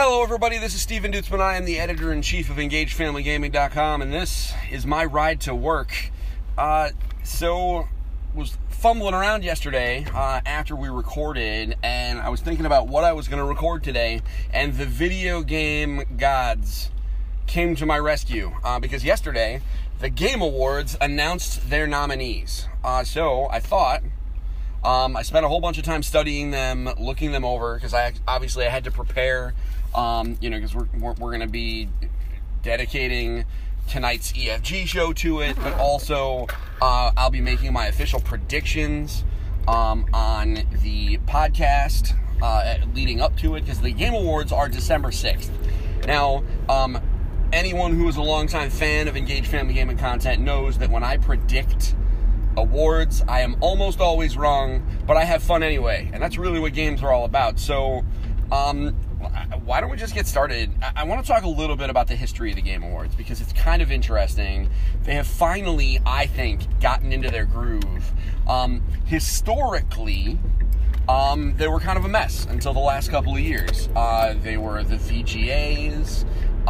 Hello everybody, this is Steven Dutzman. I am the editor-in-chief of EngageFamilyGaming.com, and this is my ride to work. So, was fumbling around yesterday after we recorded, and I was thinking about what I was going to record today, and the video game gods came to my rescue, because yesterday, the Game Awards announced their nominees. So, I thought, I spent a whole bunch of time studying them, looking them over, because I had to prepare, because we're going to be dedicating tonight's EFG show to it, but also I'll be making my official predictions on the podcast leading up to it, because the Game Awards are December 6th. Now, anyone who is a longtime fan of Engage Family Gaming content knows that when I predict awards, I am almost always wrong, but I have fun anyway, and that's really what games are all about. So, why don't we just get started? I want to talk a little bit about the history of the Game Awards, because it's kind of interesting. They have finally, I think, gotten into their groove. Historically, they were kind of a mess until the last couple of years. They were the VGAs.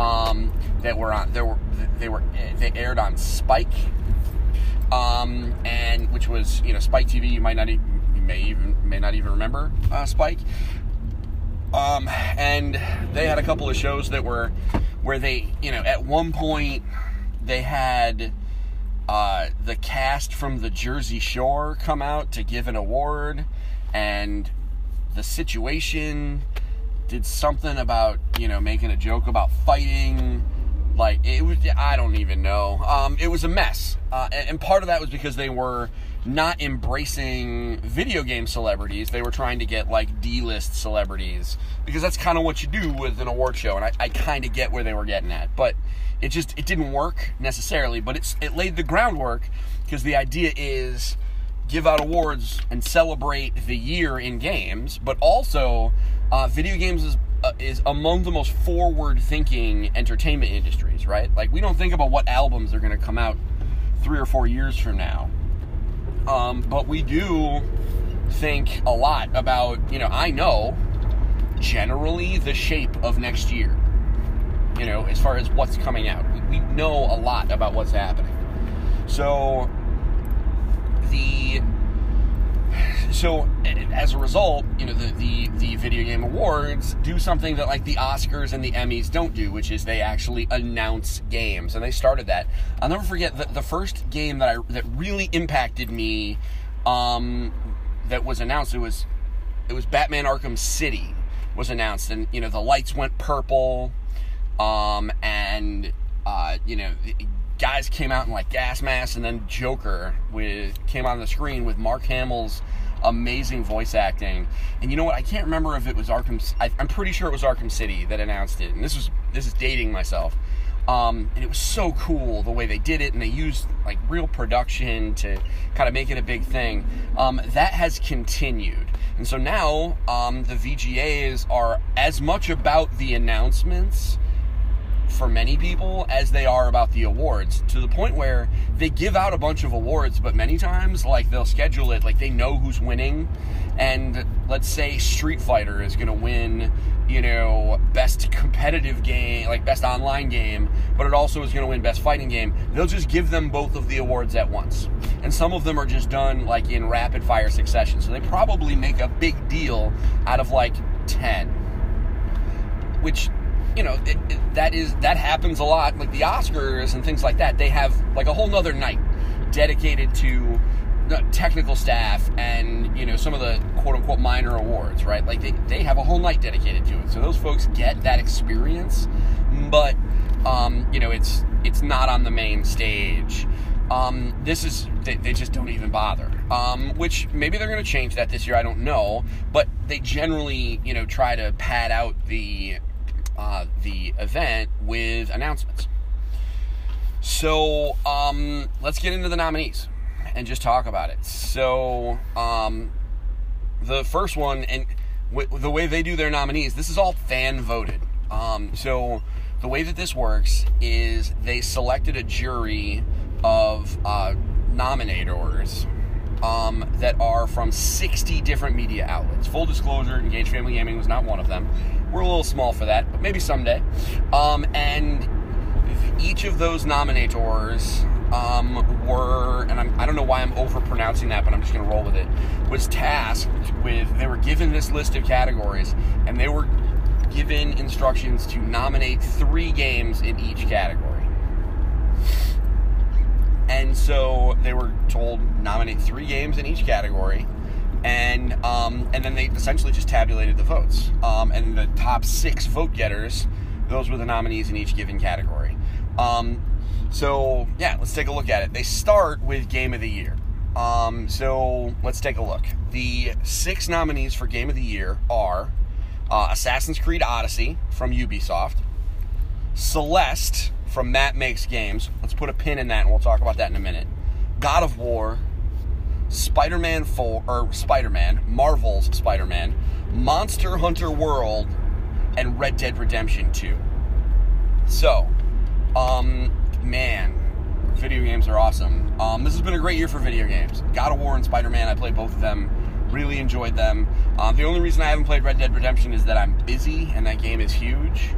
They aired on Spike. And which was, Spike TV. You may not even remember Spike. And they had a couple of shows that were where they, at one point they had the cast from the Jersey Shore come out to give an award, and The Situation did something about, making a joke about fighting. Like, it was, I don't even know. It was a mess. And part of that was because they were not embracing video game celebrities. They were trying to get, D-list celebrities. Because that's kind of what you do with an award show. And I kind of get where they were getting at. But it didn't work necessarily. But it laid the groundwork, because the idea is give out awards and celebrate the year in games. But also, video games is among the most forward-thinking entertainment industries, right? Like, we don't think about what albums are going to come out 3 or 4 years from now. But we do think a lot about, I know, generally the shape of next year, as far as what's coming out. We know a lot about what's happening. So, as a result, the Video Game Awards do something that, the Oscars and the Emmys don't do, which is they actually announce games, and they started that. I'll never forget the first game that really impacted me, that was announced. It was Batman Arkham City was announced, and the lights went purple, and guys came out in gas masks, and then Joker came on the screen with Mark Hamill's amazing voice acting. And you know what? I can't remember if it was I'm pretty sure it was Arkham City that announced it. And this is dating myself. And it was so cool the way they did it, and they used real production to kind of make it a big thing. That has continued. And so now the VGAs are as much about the announcements for many people as they are about the awards, to the point where they give out a bunch of awards, but many times they'll schedule it they know who's winning, and let's say Street Fighter is going to win best competitive game, best online game, but it also is going to win best fighting game. They'll just give them both of the awards at once, and some of them are just done in rapid fire succession, so they probably make a big deal out of 10, which that happens a lot. Like the Oscars and things like that, they have a whole nother night dedicated to the technical staff and some of the quote-unquote minor awards, right? They have a whole night dedicated to it, so those folks get that experience, but it's not on the main stage. They just don't even bother, which maybe they're going to change that this year, I don't know, but they generally try to pad out the event with announcements. So, let's get into the nominees and just talk about it. So, the first one, and the way they do their nominees, this is all fan voted. So, the way that this works is they selected a jury of nominators, that are from 60 different media outlets. Full disclosure, Engage Family Gaming was not one of them. We're a little small for that, but maybe someday. And each of those nominators were, and I don't know why I'm overpronouncing that, but I'm just going to roll with it, was tasked with, they were given this list of categories, and they were given instructions to nominate 3 games in each category. And so they were told nominate 3 games in each category, and then they essentially just tabulated the votes. And the top 6 vote getters, those were the nominees in each given category. So yeah, let's take a look at it. They start with Game of the Year. So let's take a look. The 6 nominees for Game of the Year are Assassin's Creed Odyssey from Ubisoft, Celeste from Matt Makes Games. Let's put a pin in that, and we'll talk about that in a minute. God of War, Spider-Man 4, or Spider-Man, Marvel's Spider-Man, Monster Hunter World, and Red Dead Redemption 2. So, man, video games are awesome. This has been a great year for video games. God of War and Spider-Man, I played both of them. Really enjoyed them. The only reason I haven't played Red Dead Redemption is that I'm busy, and that game is huge.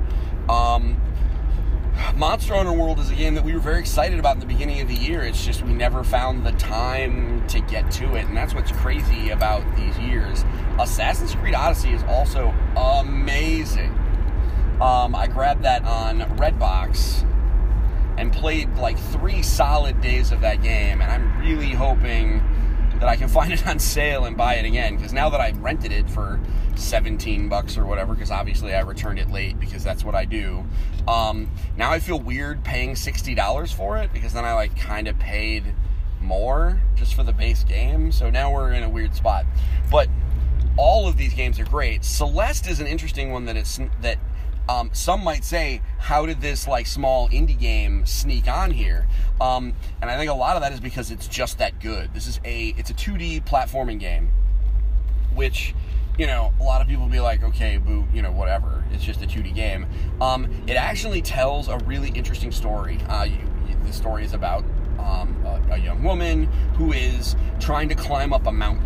Monster Hunter World is a game that we were very excited about in the beginning of the year. It's just we never found the time to get to it, and that's what's crazy about these years. Assassin's Creed Odyssey is also amazing. I grabbed that on Redbox and played like 3 solid days of that game, and I'm really hoping that I can find it on sale and buy it again, because now that I rented it for $17 or whatever, because obviously I returned it late because that's what I do, now I feel weird paying $60 for it, because then I like kind of paid more just for the base game, so now we're in a weird spot. But all of these games are great. Celeste is an interesting one that some might say, how did this like small indie game sneak on here? And I think a lot of that is because it's just that good. It's a 2D platforming game, which, you know, a lot of people will be like, okay, boo, you know, whatever. It's just a 2D game. It actually tells a really interesting story. The story is about a young woman who is trying to climb up a mountain.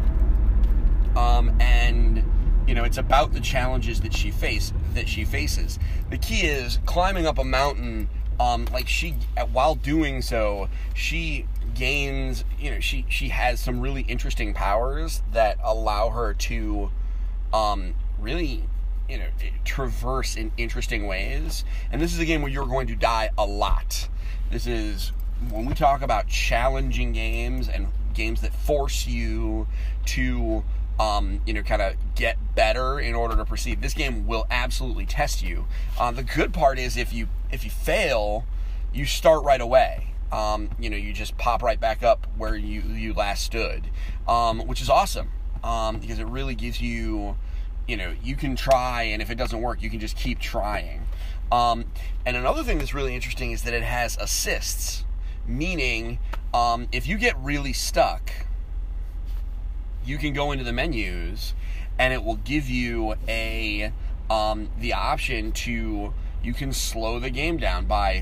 And you know, it's about the challenges that she faces. The key is climbing up a mountain. While doing so, she gains. You know, she has some really interesting powers that allow her to, really, you know, traverse in interesting ways. And this is a game where you're going to die a lot. This is when we talk about challenging games and games that force you to, you know, kind of get better in order to proceed. This game will absolutely test you. The good part is if you fail, you start right away. You know, you just pop right back up where you last stood, which is awesome, because it really gives you, you know, you can try, and if it doesn't work, you can just keep trying. And another thing that's really interesting is that it has assists, meaning if you get really stuck, you can go into the menus, and it will give you the option to, you can slow the game down by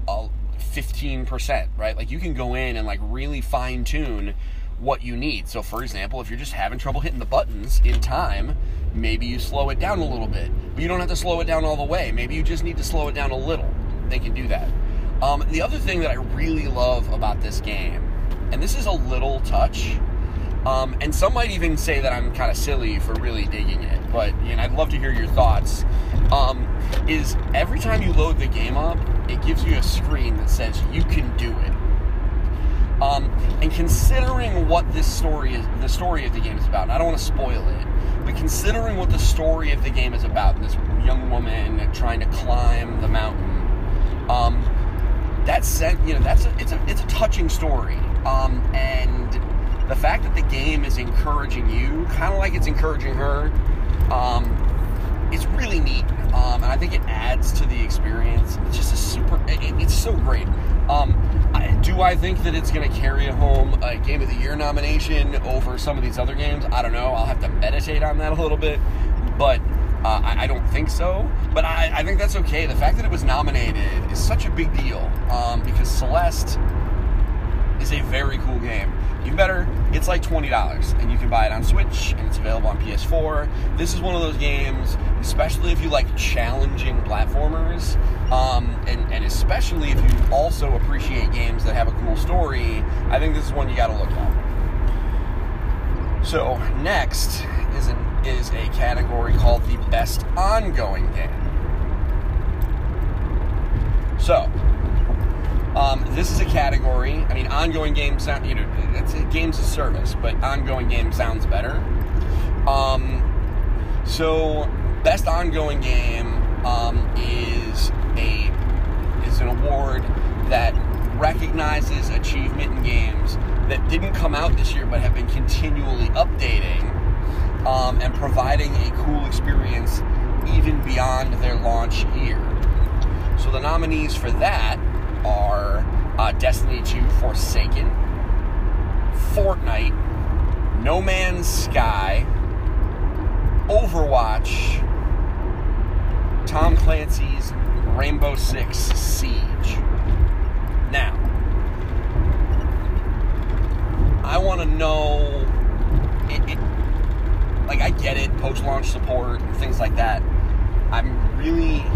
15%, right? Like, you can go in and like really fine tune what you need. So for example, if you're just having trouble hitting the buttons in time, maybe you slow it down a little bit, but you don't have to slow it down all the way. Maybe you just need to slow it down a little. They can do that. The other thing that I really love about this game, and this is a little touch, and some might even say that I'm kind of silly for really digging it, but you know, I'd love to hear your thoughts, is every time you load the game up, it gives you a screen that says you can do it. And considering what the story of the game is about, and I don't want to spoil it, but considering what the story of the game is about, this young woman trying to climb the mountain, it's a touching story, and the fact that the game is encouraging you, kind of like it's encouraging her, it's really neat, and I think it adds to the experience. It's just it's so great. Do I think that it's going to carry home a Game of the Year nomination over some of these other games? I don't know. I'll have to meditate on that a little bit, but I don't think so. But I think that's okay. The fact that it was nominated is such a big deal, because Celeste, is a very cool game. Even better, it's like $20, and you can buy it on Switch, and it's available on PS4. This is one of those games, especially if you like challenging platformers, and especially if you also appreciate games that have a cool story. I think this is one you got to look at. So next is a category called the best ongoing game. So, this is a category. I mean, ongoing games sound, it's games as service, but ongoing game sounds better. So, best ongoing game is an award that recognizes achievement in games that didn't come out this year but have been continually updating and providing a cool experience even beyond their launch year. So the nominees for that are Destiny 2 Forsaken, Fortnite, No Man's Sky, Overwatch, Tom Clancy's Rainbow Six Siege. Now, I want to know, like, I get it, post-launch support and things like that. I'm really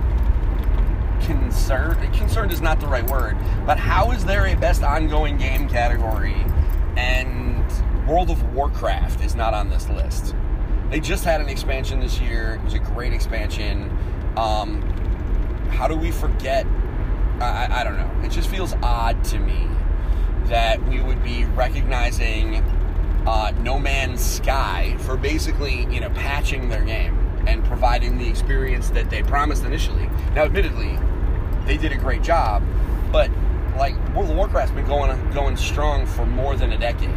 concerned is not the right word, but how is there a best ongoing game category and World of Warcraft is not on this list? They just had an expansion this year. It was a great expansion. How do we forget? I don't know. It just feels odd to me that we would be recognizing No Man's Sky for basically, patching their game and providing the experience that they promised initially. Now, admittedly, they did a great job, but like World of Warcraft's been going strong for more than a decade.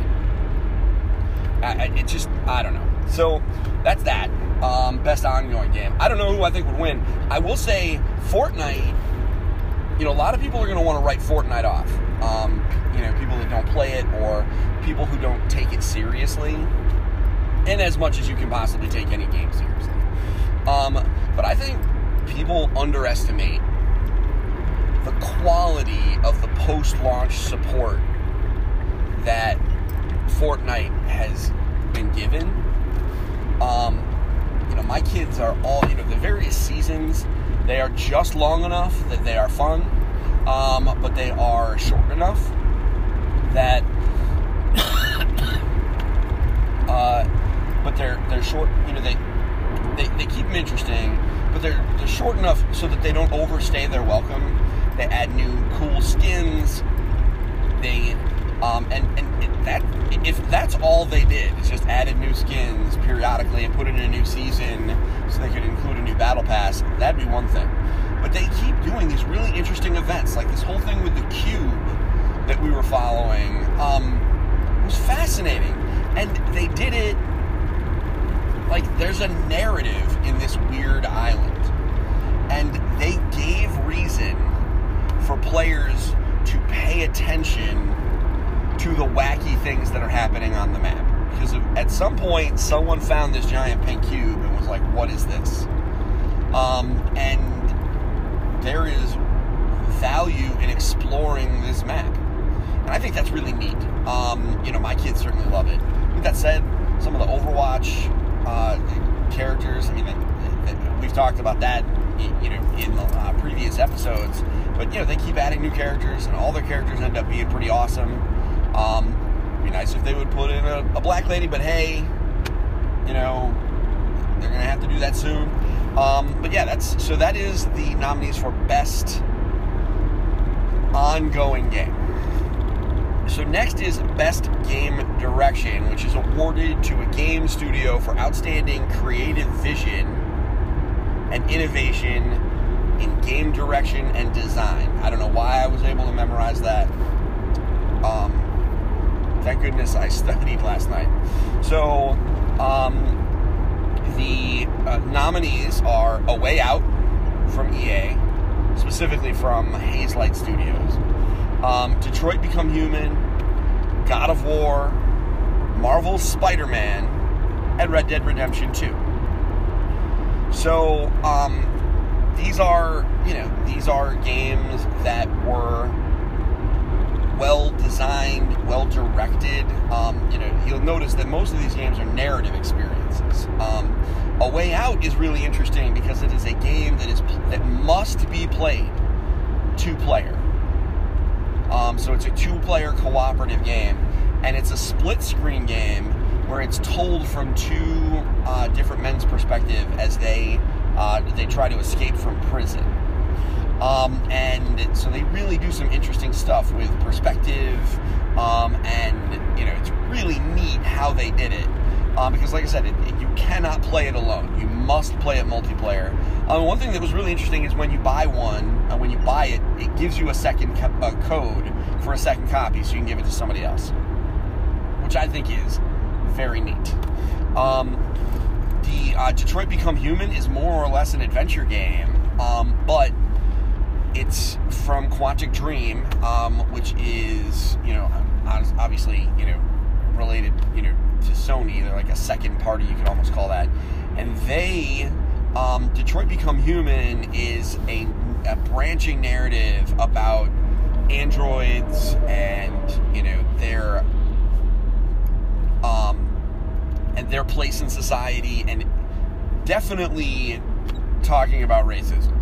I don't know. So that's that. Best ongoing game. I don't know who I think would win. I will say Fortnite. A lot of people are going to want to write Fortnite off. People that don't play it or people who don't take it seriously, in as much as you can possibly take any game seriously. But I think people underestimate the quality of the post-launch support that Fortnite has been given. My kids are all, the various seasons, they are just long enough that they are fun, but they are short enough that, but they're short, they keep them interesting, but they're short enough so that they don't overstay their welcome. They add new cool skins. They if that's all they did, is just added new skins periodically and put it in a new season so they could include a new battle pass, that'd be one thing. But they keep doing these really interesting events, like this whole thing with the cube that we were following. Was fascinating, and they did it like there's a narrative in this weird island, and they gave reason for players to pay attention to the wacky things that are happening on the map. Because at some point, someone found this giant pink cube and was like, what is this? And there is value in exploring this map. And I think that's really neat. My kids certainly love it. With that said, some of the Overwatch characters, we've talked about that in the previous episodes, but they keep adding new characters, and all their characters end up being pretty awesome. It'd be nice if they would put in a black lady, but hey, they're gonna have to do that soon. But yeah, that is the nominees for best ongoing game. So next is Best Game Direction, which is awarded to a game studio for outstanding creative vision and innovation in game direction and design. I don't know why I was able to memorize that. Thank goodness I studied last night. So, the nominees are A Way Out from EA, specifically from Hazelight Studios, Detroit Become Human, God of War, Marvel's Spider-Man, and Red Dead Redemption 2. So, these are games that were well-designed, well-directed. You'll notice that most of these games are narrative experiences. A Way Out is really interesting because it is a game that must be played two-player. So it's a two-player cooperative game, and it's a split-screen game where it's told from two different men's perspective as they try to escape from prison. And so they really do some interesting stuff with perspective, and it's really neat how they did it. Because, like I said, you cannot play it alone. You must play it multiplayer. One thing that was really interesting is when you buy it, it gives you a second code for a second copy, so you can give it to somebody else, which I think is very neat. The Detroit Become Human is more or less an adventure game, but it's from Quantic Dream, which is, obviously, related, to Sony. They're like a second party, you could almost call that. And Detroit Become Human is a branching narrative about androids and, their place in society, and definitely talking about racism.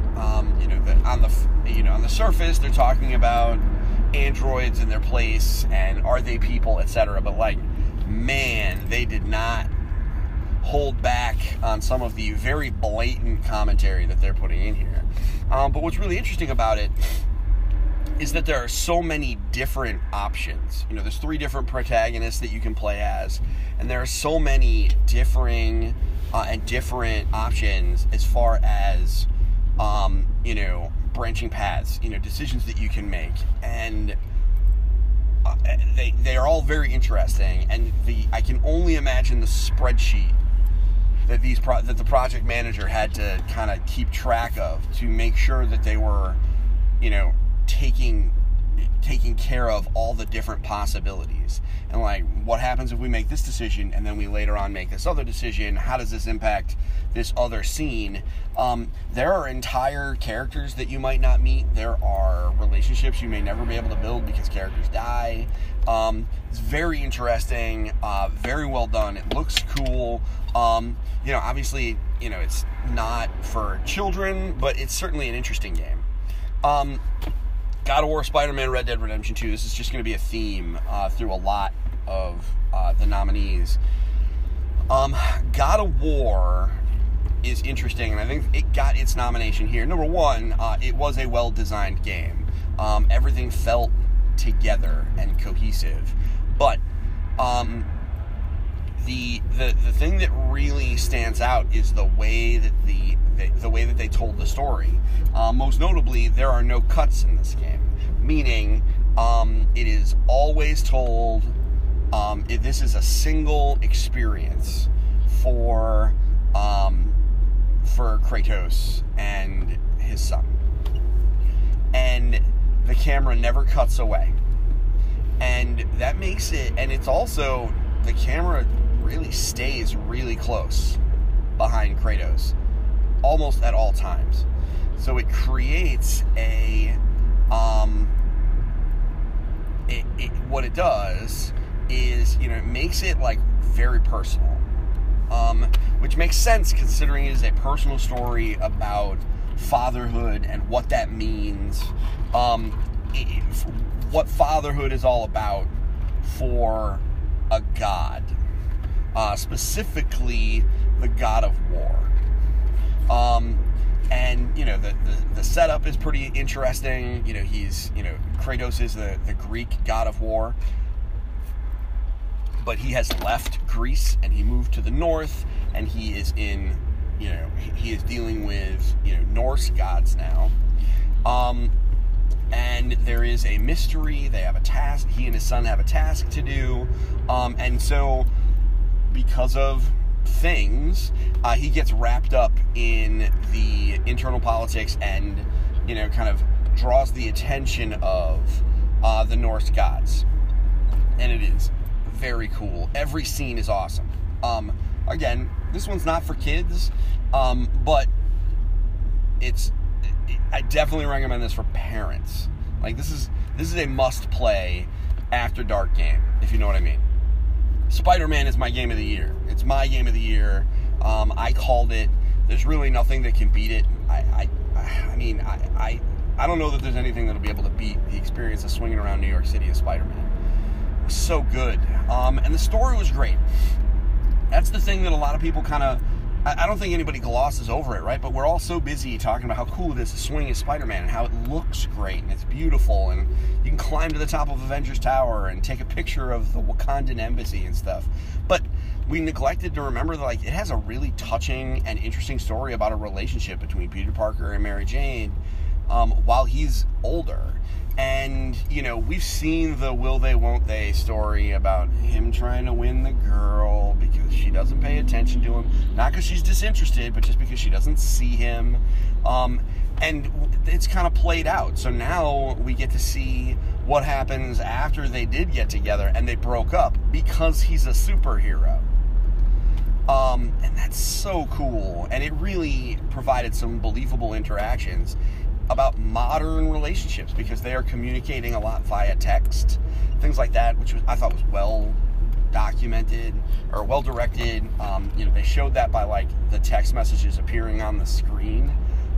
On the surface, they're talking about androids and their place and are they people, etc. But man, they did not hold back on some of the very blatant commentary that they're putting in here. But what's really interesting about it is that there are so many different options. There's 3 different protagonists that you can play as, and there are so many differing and different options as far as branching paths, decisions that you can make, and they are all very interesting. And I can only imagine the spreadsheet that that the project manager had to kind of keep track of to make sure that they were, taking care of all the different possibilities. And what happens if we make this decision and then we later on make this other decision? How does this impact this other scene? There are entire characters that you might not meet. There are relationships you may never be able to build because characters die. It's very interesting, very well done. It looks cool. Obviously, it's not for children, but it's certainly an interesting game. God of War, Spider-Man, Red Dead Redemption 2. This is just going to be a theme through a lot of the nominees. God of War is interesting, and I think it got its nomination here. Number one, it was a well-designed game. Everything felt together and cohesive. But the thing that really stands out is the way that the way that they told the story. Most notably, there are no cuts in this game, meaning it is always told. This is a single experience for Kratos and his son, and the camera never cuts away, and that makes it. And it's also, the camera really stays really close behind Kratos almost at all times. So it creates what it does is, it makes it very personal, which makes sense considering it is a personal story about fatherhood and what that means, what fatherhood is all about for a god, specifically the god of war. And the setup is pretty interesting. Kratos is the Greek god of war, but he has left Greece and he moved to the north, and he is he is dealing with Norse gods now. And there is a mystery. They have a task. He and his son have a task to do, and so because of things, he gets wrapped up in the internal politics and kind of draws the attention of the Norse gods, and it is very cool. Every scene is awesome. Again, this one's not for kids, but I definitely recommend this for parents. This This is a must-play after dark game, if you know what I mean. Spider-Man is my game of the year. It's my game of the year. I called it. There's really nothing that can beat it. I don't know that there's anything that'll be able to beat the experience of swinging around New York City as Spider-Man. It was so good. And the story was great. That's the thing that a lot of people kind of... I don't think anybody glosses over it, right? But we're all so busy talking about how cool it is to swing as Spider-Man and how it looks great and it's beautiful and you can climb to the top of Avengers Tower and take a picture of the Wakandan embassy and stuff. But we neglected to remember that, like, it has a really touching and interesting story about a relationship between Peter Parker and Mary Jane while he's older. And, you know, we've seen the will they, won't they story about him trying to win the girl because she doesn't pay attention to him. Not because she's disinterested, but just because she doesn't see him. And it's kind of played out. So now we get to see what happens after they did get together and they broke up because he's a superhero. And that's so cool. And it really provided some believable interactions about modern relationships because they are communicating a lot via text, things like that, which I thought was well documented or well directed. You know, they showed that by, like, the text messages appearing on the screen.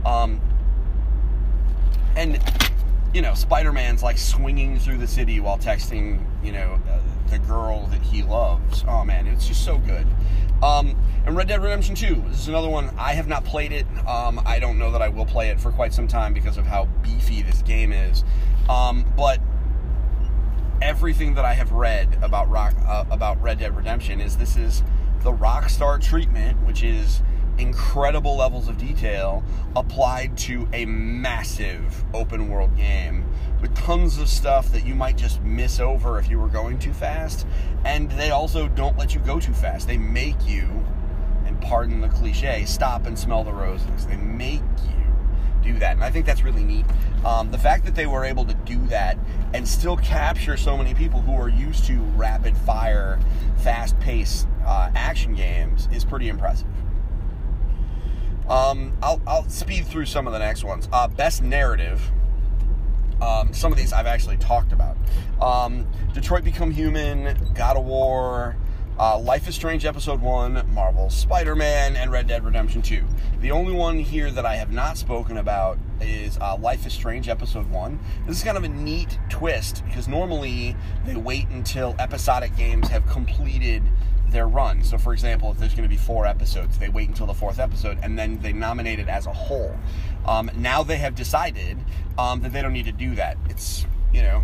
And, you know, Spider-Man's, like, swinging through the city while texting, you know, the girl that he loves. Oh, man, it's just so good. And Red Dead Redemption 2, this is another one. I have not played it. I don't know that I will play it for quite some time because of how beefy this game is. But everything that I have read about Red Dead Redemption is this is the Rockstar treatment, which is incredible levels of detail applied to a massive open world game with tons of stuff that you might just miss over if you were going too fast. And they also don't let you go too fast. They make you, and pardon the cliche, stop and smell the roses. They make you do that. And I think that's really neat. The fact that they were able to do that and still capture so many people who are used to rapid fire, fast-paced action games is pretty impressive. I'll speed through some of the next ones. Best narrative. Some of these I've actually talked about. Detroit Become Human, God of War, Life is Strange Episode 1, Marvel's Spider-Man, and Red Dead Redemption 2. The only one here that I have not spoken about is Life is Strange Episode 1. This is kind of a neat twist because normally they wait until episodic games have completed their run. So, for example, if there's going to be 4 episodes, they wait until the 4th episode and then they nominate it as a whole. Now they have decided that they don't need to do that. It's, you know,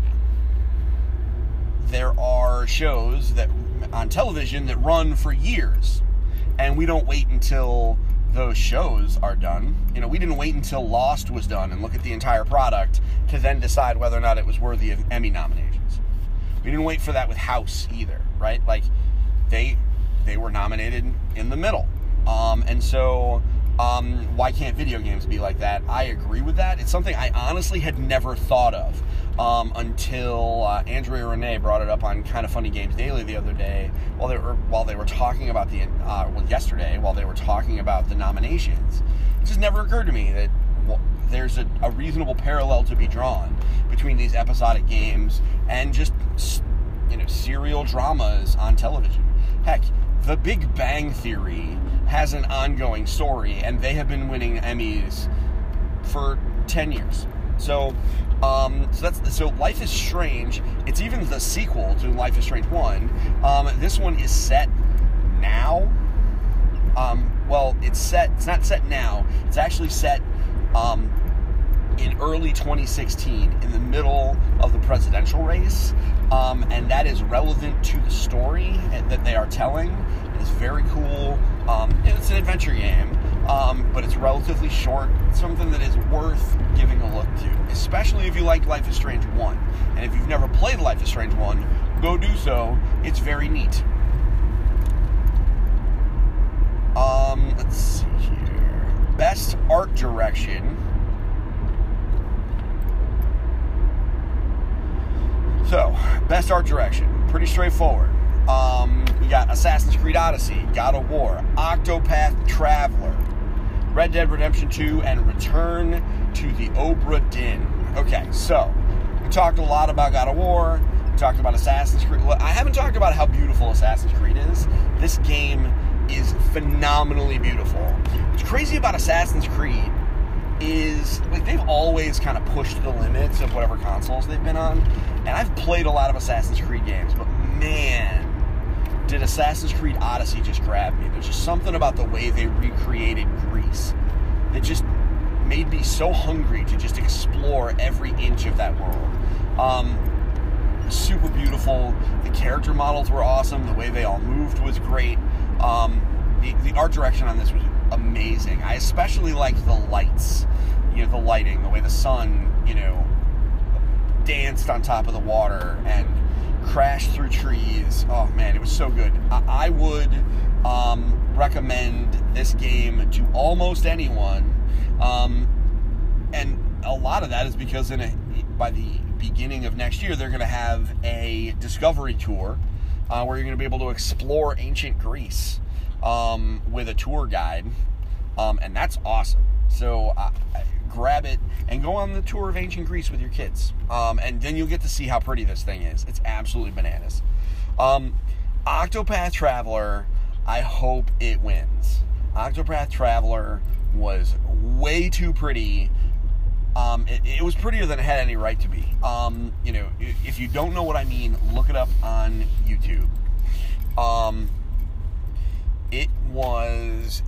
there are shows that on television that run for years, and we don't wait until those shows are done. You know, we didn't wait until Lost was done and look at the entire product to then decide whether or not it was worthy of Emmy nominations. We didn't wait for that with House either, right? Like, they were nominated in the middle. And so, why can't video games be like that? I agree with that. It's something I honestly had never thought of until Andrea Renee brought it up on Kind of Funny Games Daily the other day while they were talking about yesterday while they were talking about the nominations. It just never occurred to me that there's a reasonable parallel to be drawn between these episodic games and just, you know, serial dramas on television. Heck, The Big Bang Theory has an ongoing story, and they have been winning Emmys for 10 years. So Life is Strange. It's even the sequel to Life is Strange 1. This one is set now. It's not set now. It's actually set in early 2016, in the middle of the presidential race, and that is relevant to the story that they are telling. It is very cool. It's an adventure game, but it's relatively short. It's something that is worth giving a look to, especially if you like Life is Strange 1. And if you've never played Life is Strange 1, go do so. It's very neat. Let's see here. Best art direction. So, best art direction. Pretty straightforward. We got Assassin's Creed Odyssey, God of War, Octopath Traveler, Red Dead Redemption 2, and Return to the Obra Dinn. Okay, so, We talked a lot about God of War. We talked about Assassin's Creed. Well, I haven't talked about how beautiful Assassin's Creed is. This game is phenomenally beautiful. What's crazy about Assassin's Creed is, like, they've always kind of pushed the limits of whatever consoles they've been on. And I've played a lot of Assassin's Creed games, but man, did Assassin's Creed Odyssey just grab me. There's just something about the way they recreated Greece that just made me so hungry to just explore every inch of that world. Super beautiful. The character models were awesome. The way they all moved was great. The art direction on this was amazing. I especially liked the lights, the lighting, the way the sun, danced on top of the water and crashed through trees. Oh man, it was so good. I would recommend this game to almost anyone, and a lot of that is because by the beginning of next year they're going to have a discovery tour where you're going to be able to explore ancient Greece with a tour guide, and that's awesome. So grab it and go on the tour of ancient Greece with your kids, and then you'll get to see how pretty this thing is. It's absolutely bananas. Octopath Traveler, I hope it wins. Octopath Traveler was way too pretty. It was prettier than it had any right to be. If you don't know what I mean, look it up on YouTube. It was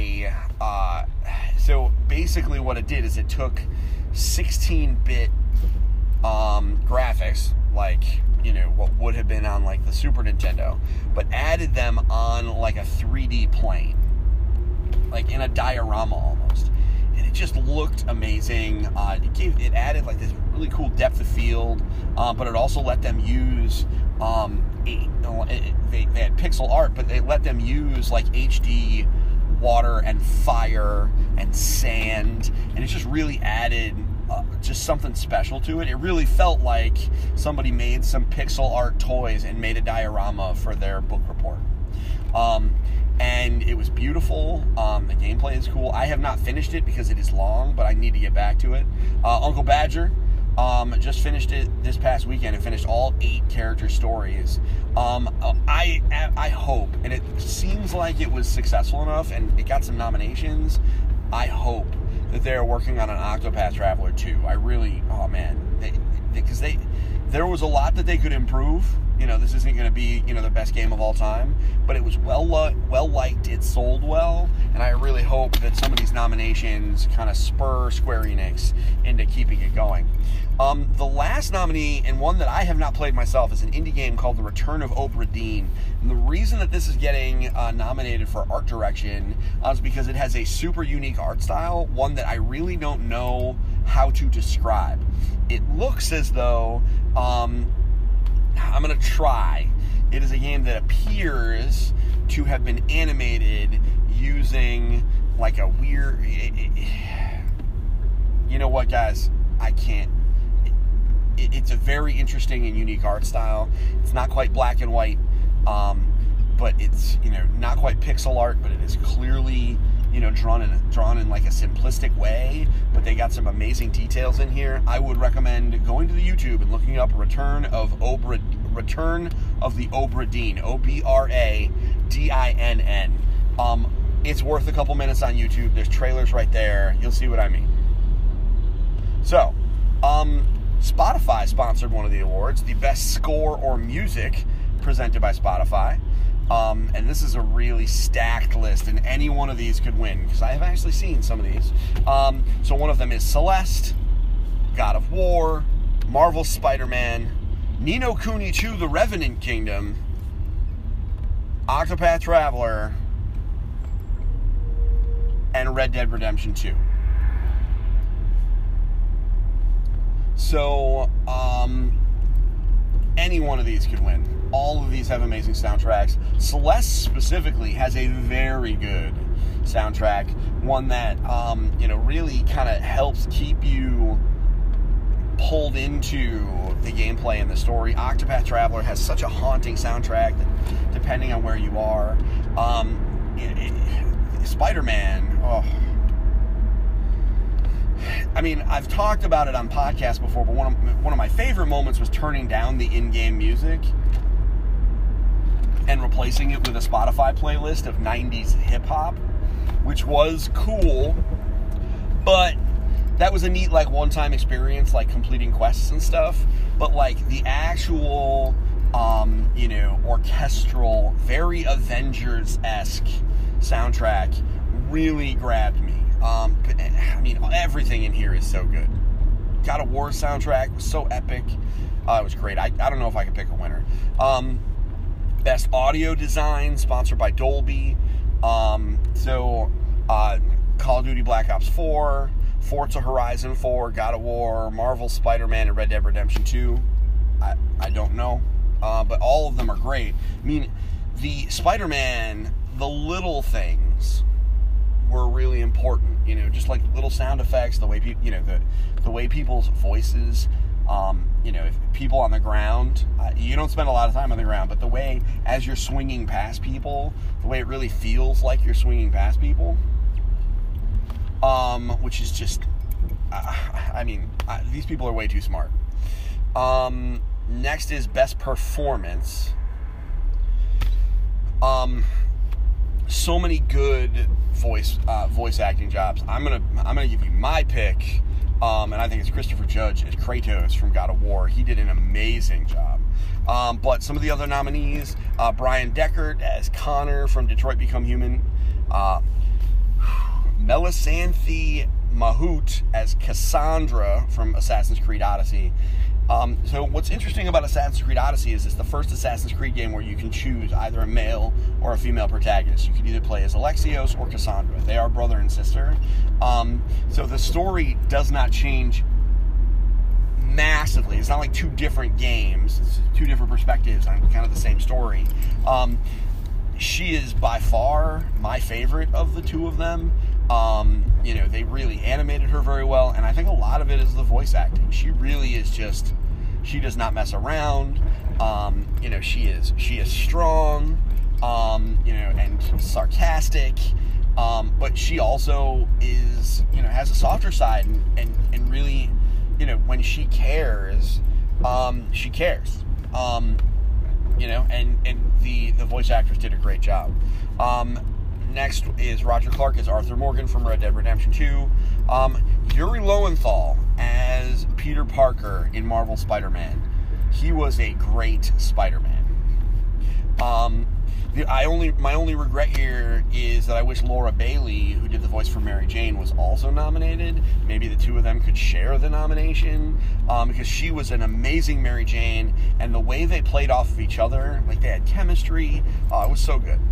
so basically what it did is it took 16-bit graphics, like, what would have been on, like, the Super Nintendo, but added them on, like, a 3D plane, like in a diorama almost. And it just looked amazing. It added, like, this really cool depth of field, but it also let them use they had pixel art, but they let them use, like, HD water and fire and sand, and it just really added just something special to it. It really felt like somebody made some pixel art toys and made a diorama for their book report. And it was beautiful. The gameplay is cool. I have not finished it because it is long, but I need to get back to it. Uncle Badger just finished it this past weekend and finished all 8 character stories. I hope, and it seems like it was successful enough and it got some nominations. I hope that they're working on an Octopath Traveler 2. I really, because there was a lot that they could improve. This isn't going to be, the best game of all time, but it was well liked, it sold well, and I really hope that some of these nominations kind of spur Square Enix into keeping it going. The last nominee, and one that I have not played myself, is an indie game called The Return of Obra Dinn. And the reason that this is getting nominated for art direction is because it has a super unique art style, one that I really don't know how to describe. It looks as though, I'm going to try. It is a game that appears to have been animated using, like, a weird... You know what, guys? I can't... It's a very interesting and unique art style. It's not quite black and white, but it's, not quite pixel art, but it is clearly, drawn in like a simplistic way, but they got some amazing details in here. I would recommend going to the YouTube and looking up Return of the Obra Dinn, Obradinn. It's worth a couple minutes on YouTube. There's trailers right there. You'll see what I mean. So, Spotify sponsored one of the awards, the best score or music presented by Spotify. And this is a really stacked list, and any one of these could win, because I have actually seen some of these. So one of them is Celeste, God of War, Marvel's Spider-Man, Ni no Kuni 2: The Revenant Kingdom, Octopath Traveler, and Red Dead Redemption 2. So, any one of these could win. All of these have amazing soundtracks. Celeste specifically has a very good soundtrack. One that, really kind of helps keep you pulled into the gameplay and the story. Octopath Traveler has such a haunting soundtrack that, depending on where you are, Spider-Man, I mean, I've talked about it on podcasts before, but one of my favorite moments was turning down the in-game music and replacing it with a Spotify playlist of 90s hip-hop, which was cool, but that was a neat, like, one-time experience, like, completing quests and stuff, but, like, the actual, orchestral, very Avengers-esque soundtrack really grabbed me. Everything in here is so good. God of War soundtrack was so epic. It was great. I don't know if I could pick a winner. Best audio design, sponsored by Dolby. Call of Duty Black Ops 4, Forza Horizon 4, God of War, Marvel Spider-Man, and Red Dead Redemption 2. I don't know. But all of them are great. I mean, the Spider-Man, the little things were really important. Just like little sound effects, the way people, the way people's voices, if people on the ground, you don't spend a lot of time on the ground, but the way, as you're swinging past people, the way it really feels like you're swinging past people, which is just, these people are way too smart. Next is best performance. So many good voice acting jobs. I'm gonna give you my pick, and I think it's Christopher Judge as Kratos from God of War. He did an amazing job. But some of the other nominees: Brian Deckard as Connor from Detroit Become Human, Melisanthe Mahout as Cassandra from Assassin's Creed Odyssey. So what's interesting about Assassin's Creed Odyssey is it's the first Assassin's Creed game where you can choose either a male or a female protagonist. You can either play as Alexios or Cassandra. They are brother and sister. So the story does not change massively. It's not like two different games. It's two different perspectives on kind of the same story. She is by far my favorite of the two of them. They really animated her very well, and I think a lot of it is the voice acting. She really is just, she does not mess around. She is strong, and sarcastic, but she also is, has a softer side, and really, when she cares, she cares. And the voice actress did a great job. Next is Roger Clark as Arthur Morgan from Red Dead Redemption 2. Yuri Lowenthal as Peter Parker in Marvel Spider-Man. He was a great Spider-Man. My only regret here is that I wish Laura Bailey, who did the voice for Mary Jane, was also nominated. Maybe the two of them could share the nomination, because she was an amazing Mary Jane, and the way they played off of each other, like they had chemistry, it was so good.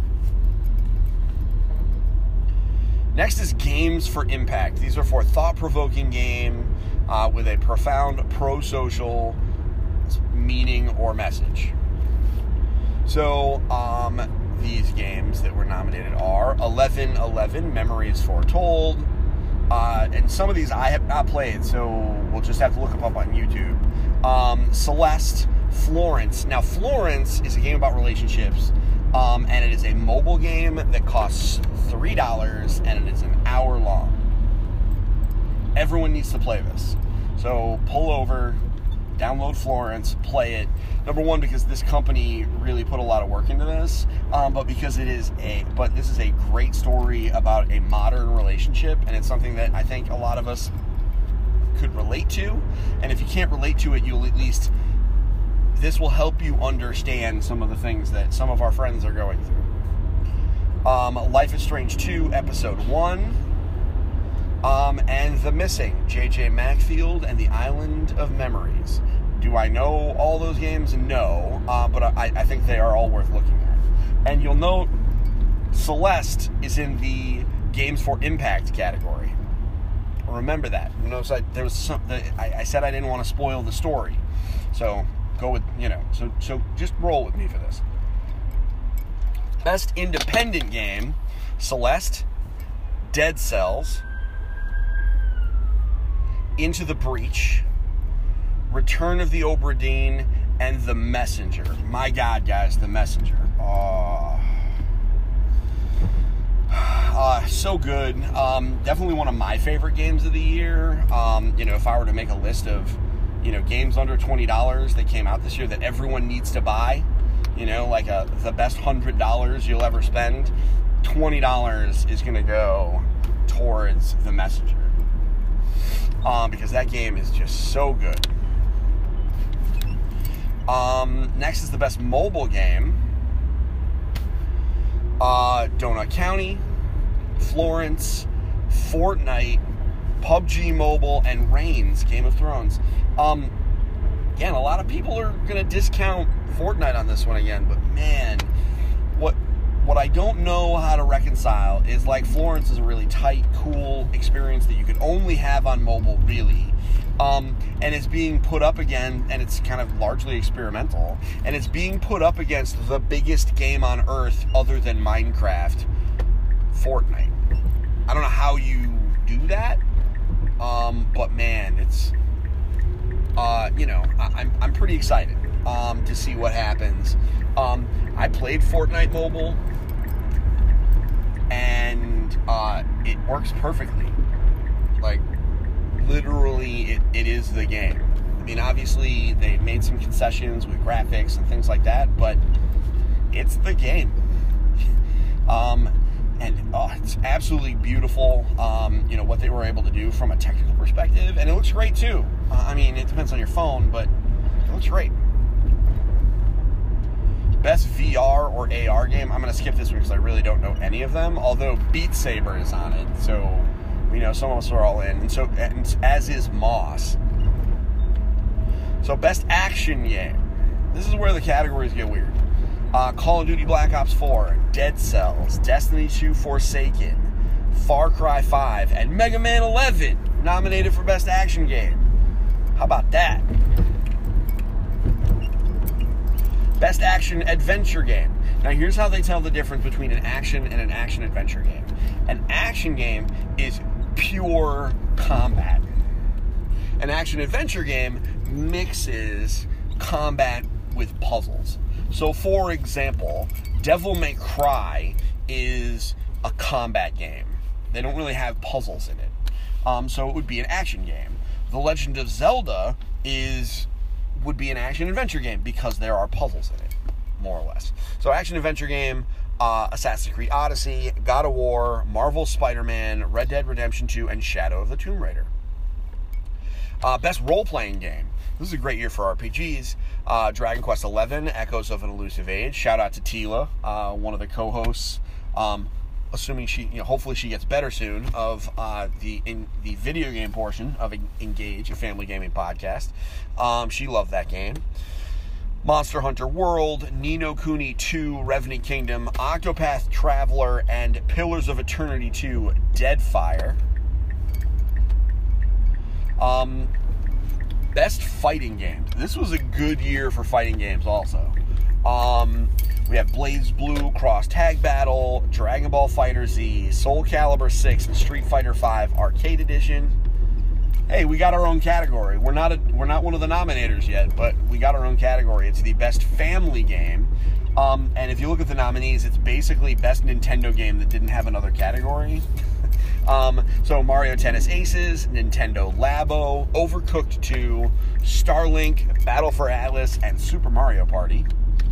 Next is Games for Impact. These are for thought-provoking game with a profound pro-social meaning or message. So, these games that were nominated are 11:11, Memories Foretold, and some of these I have not played, so we'll just have to look them up on YouTube. Celeste, Florence. Now, Florence is a game about relationships, and it is a mobile game that costs $3, and it is an hour long. Everyone needs to play this. So pull over, download Florence, play it. Number one, because this company really put a lot of work into this, but because this is a great story about a modern relationship, and it's something that I think a lot of us could relate to. And if you can't relate to it, you'll at least, this will help you understand some of the things that some of our friends are going through. Life is Strange 2, Episode 1, and The Missing, J.J. Macfield and the Island of Memories. Do I know all those games? No, but I think they are all worth looking at. And you'll note Celeste is in the Games for Impact category. Remember that. I said I didn't want to spoil the story, so go with, so just roll with me for this. Best independent game: Celeste, Dead Cells, Into the Breach, Return of the Obra Dinn, and The Messenger. My God, guys, The Messenger. So good. Definitely one of my favorite games of the year. If I were to make a list of, games under $20 that came out this year that everyone needs to buy, like the best $100 you'll ever spend, $20 is going to go towards The Messenger. Because that game is just so good. Next is the best mobile game. Donut County, Florence, Fortnite, PUBG Mobile, and Reigns, Game of Thrones. Again, a lot of people are going to discount Fortnite on this one again, but man, what I don't know how to reconcile is, like, Florence is a really tight, cool experience that you could only have on mobile, really. And it's being put up again, and it's kind of largely experimental, and it's being put up against the biggest game on earth other than Minecraft, Fortnite. I don't know how you do that, but man, it's, I'm pretty excited to see what happens. I played Fortnite Mobile, and it works perfectly. Like, literally, it is the game. I mean, obviously, they made some concessions with graphics and things like that, but it's the game. It's absolutely beautiful, what they were able to do from a technical perspective, and it looks great, too. It depends on your phone, but it looks great. Best VR or AR game, I'm going to skip this one because I really don't know any of them, although Beat Saber is on it, so we know some of us are all in, and as is Moss. So best action game. This is where the categories get weird. Call of Duty Black Ops 4, Dead Cells, Destiny 2 Forsaken, Far Cry 5, and Mega Man 11 nominated for Best Action Game. How about that? Best Action Adventure Game. Now here's how they tell the difference between an action and an action adventure game. An action game is pure combat. An action adventure game mixes combat with puzzles. So, for example, Devil May Cry is a combat game. They don't really have puzzles in it. So it would be an action game. The Legend of Zelda would be an action-adventure game because there are puzzles in it, more or less. So action-adventure game, Assassin's Creed Odyssey, God of War, Marvel Spider-Man, Red Dead Redemption 2, and Shadow of the Tomb Raider. Best role-playing game. This is a great year for RPGs. Dragon Quest XI, Echoes of an Elusive Age. Shout out to Tila, one of the co-hosts. Assuming hopefully she gets better soon, of the video game portion of Engage, a family gaming podcast. She loved that game. Monster Hunter World, Ni no Kuni 2, Revenant Kingdom, Octopath Traveler, and Pillars of Eternity 2, Deadfire. Best fighting game. This was a good year for fighting games also. We have BlazBlue, Cross Tag Battle, Dragon Ball FighterZ, Soul Calibur 6, and Street Fighter V Arcade Edition. Hey, we got our own category. We're not one of the nominators yet, but we got our own category. It's the best family game. And if you look at the nominees, it's basically best Nintendo game that didn't have another category. So Mario Tennis Aces, Nintendo Labo, Overcooked 2, Starlink, Battle for Atlas, and Super Mario Party.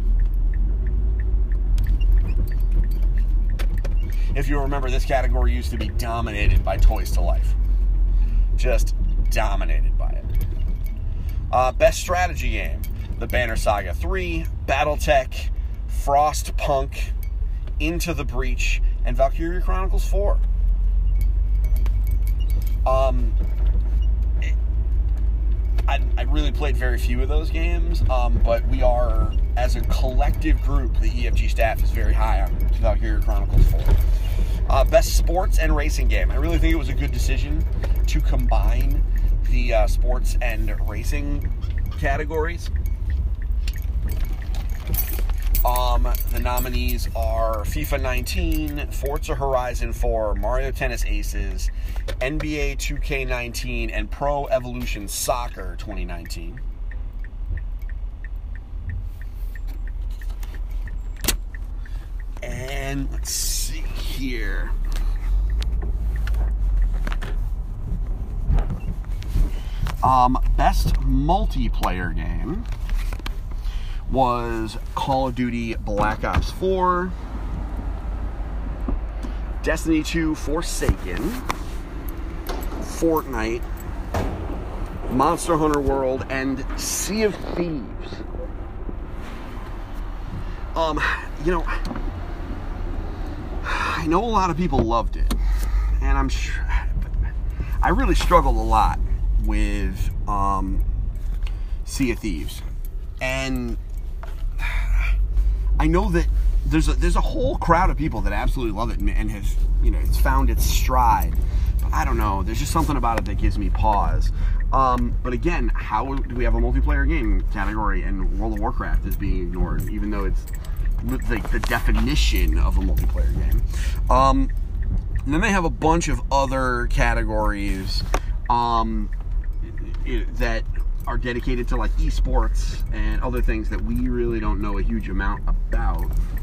If you remember, this category used to be dominated by Toys to Life. Just dominated by it. Best strategy game. The Banner Saga 3, Battletech, Frostpunk, Into the Breach, and Valkyria Chronicles 4. I really played very few of those games, but we are, as a collective group, the EFG staff is very high on Valkyria Chronicles 4. Best sports and racing game. I really think it was a good decision to combine the sports and racing categories. The nominees are FIFA 19, Forza Horizon 4, Mario Tennis Aces, NBA 2K19, and Pro Evolution Soccer 2019. And let's see here. Best multiplayer game was Call of Duty Black Ops 4, Destiny 2 Forsaken, Fortnite, Monster Hunter World, and Sea of Thieves. You know, I know a lot of people loved it, and I'm sure I really struggled a lot with Sea of Thieves, and I know that there's a whole crowd of people that absolutely love it and has, you know, it's found its stride. But I don't know, there's just something about it that gives me pause. But again, how do we have a multiplayer game category and World of Warcraft is being ignored, even though it's like the definition of a multiplayer game? And then they have a bunch of other categories that are dedicated to like esports and other things that we really don't know a huge amount about.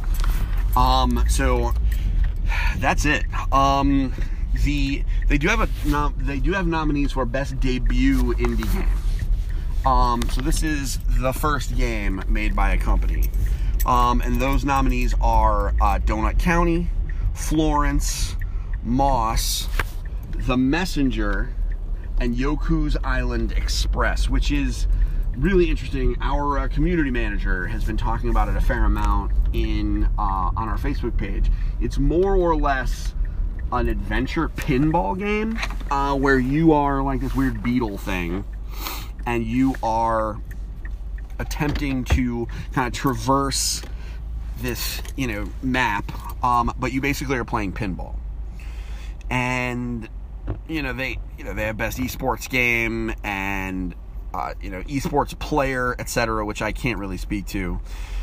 So that's it. They do have nominees for best debut indie game. So this is the first game made by a company. And those nominees are Donut County, Florence, Moss, The Messenger, and Yoku's Island Express, which is really interesting. Our community manager has been talking about it a fair amount on our Facebook page. It's more or less an adventure pinball game where you are like this weird beetle thing, and you are attempting to kind of traverse this, you know, map, but you basically are playing pinball. And they have best esports game and esports player, etc., which I can't really speak to.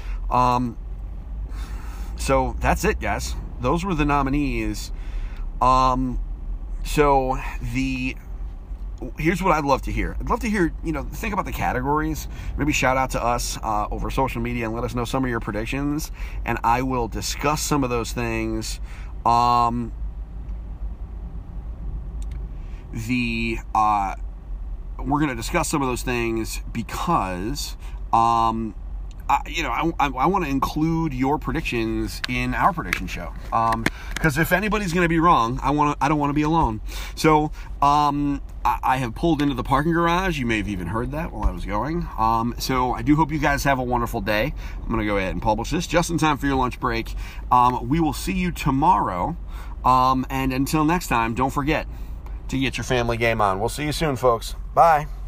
So that's it, guys. Those were the nominees. So here's what I'd love to hear. I'd love to hear, think about the categories. Maybe shout out to us over social media and let us know some of your predictions, and I will discuss some of those things. We're going to discuss some of those things because I want to include your predictions in our prediction show. Because if anybody's going to be wrong, I don't want to be alone. So I have pulled into the parking garage. You may have even heard that while I was going. So I do hope you guys have a wonderful day. I'm going to go ahead and publish this just in time for your lunch break. We will see you tomorrow. And until next time, don't forget to get your family game on. We'll see you soon, folks. Bye.